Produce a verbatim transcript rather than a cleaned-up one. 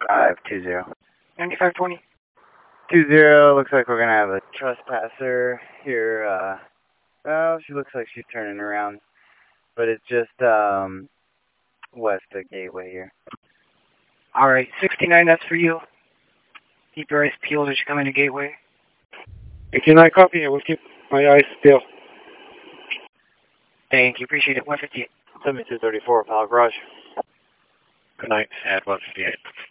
five two zero. ninety-five twenty. Two zero, looks like we're going to have a trespasser here. Uh, well, she looks like she's turning around, but it's just um, west of Gateway here. All right, sixty-nine, that's for you. Keep your eyes peeled as you come into Gateway. eighty-nine, copy. I will keep my eyes peeled. Thank you, appreciate it. one fifty-eight. seventy-two thirty-four, Palo Garage. Good night, at one fifty-eight.